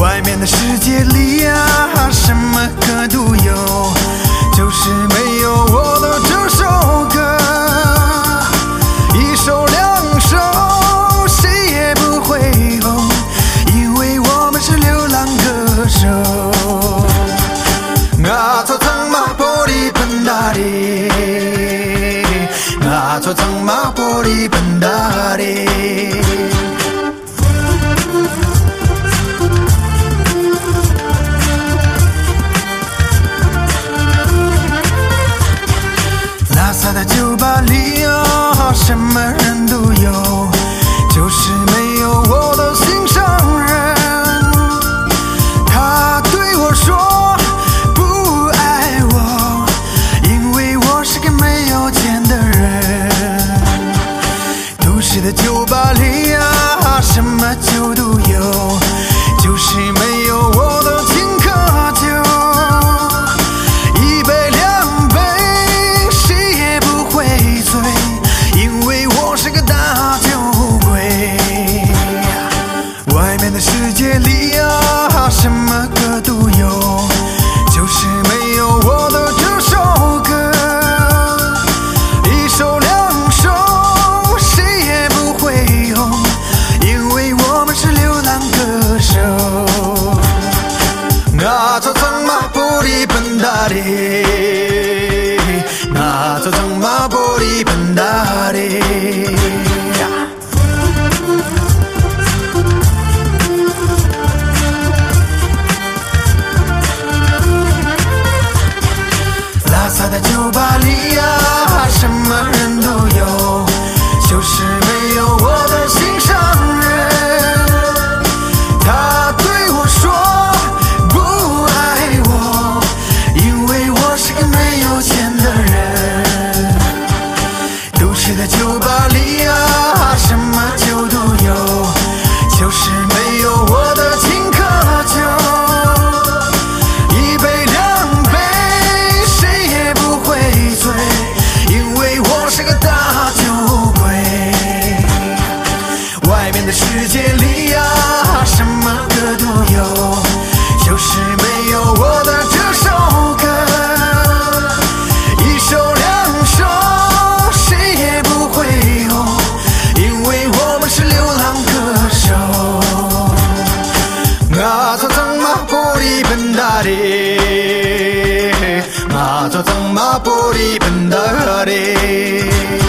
外面的世界里啊，什么歌都有，就是没有我的这首歌。一首两首，谁也不会红，因为我们是流浪歌手。Ngaco tang ma pori bandari拉萨的酒吧里啊，什么人都有，就是没有我的心上人。他对我说不爱我，因为我是个没有钱的人。都市的酒吧里啊，什么酒都有，就是没有我的青稞酒。一杯两杯，谁也不会醉，因为我是个大酒鬼。外面的世界里啊，什么歌都有，就是没有我的这首歌。一首两首，谁也不会红，因为我们是流浪歌手。Ngaco tang ma pori bandari Ngaco tang ma pori bandari拉萨的酒吧里啊，什么人都有，就是没有我的心上人。他对我说不爱我，因为我是个没有钱的人。都市的酒吧里啊，什么酒都有，就是没有我的青稞酒。一杯两杯，谁也不会醉，因为我是个大酒鬼。外面的世界里啊，什么歌都有，就是没有我的这首歌。一首两首，谁也不会红，因为我们是流浪歌手。Ngaco tang ma pori bandari Ngaco tang ma pori bandari